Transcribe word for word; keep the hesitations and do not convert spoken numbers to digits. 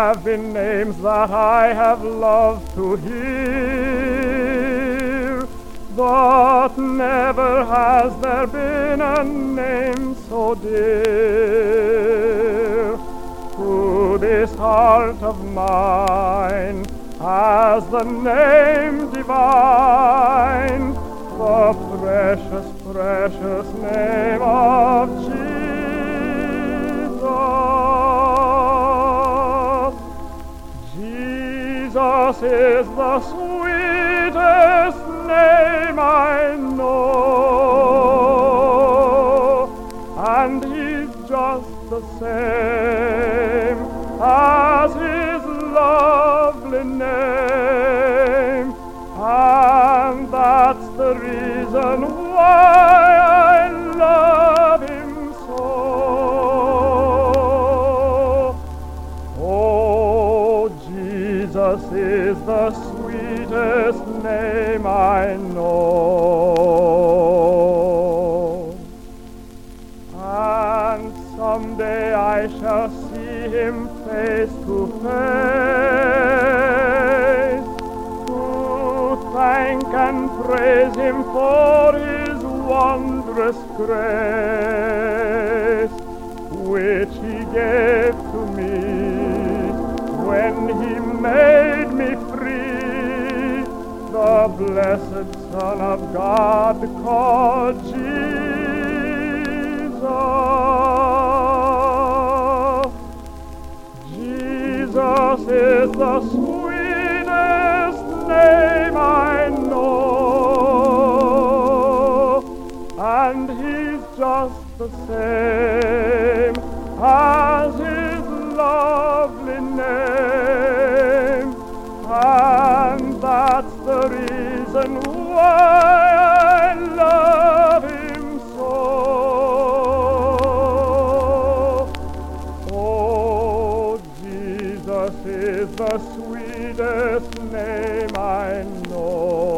have been names that I have loved to hear, but never has there been a name so dear to this heart of mine as the name divine, the precious, precious name of Jesus. Jesus is the sweetest name I know, and He's just the same as His lovely name, and that's the reason why I love Him so. Oh, Jesus is the sweetest name I know, and someday I shall see Him face to face, to thank and praise Him for His wondrous grace, which He gave to me when He made me free, the blessed Son of God called Jesus. Jesus is the sweetest name I know, and He's just the same as His lovely name, and that's the reason why I love Him so. Oh, Jesus is the sweetest name I know.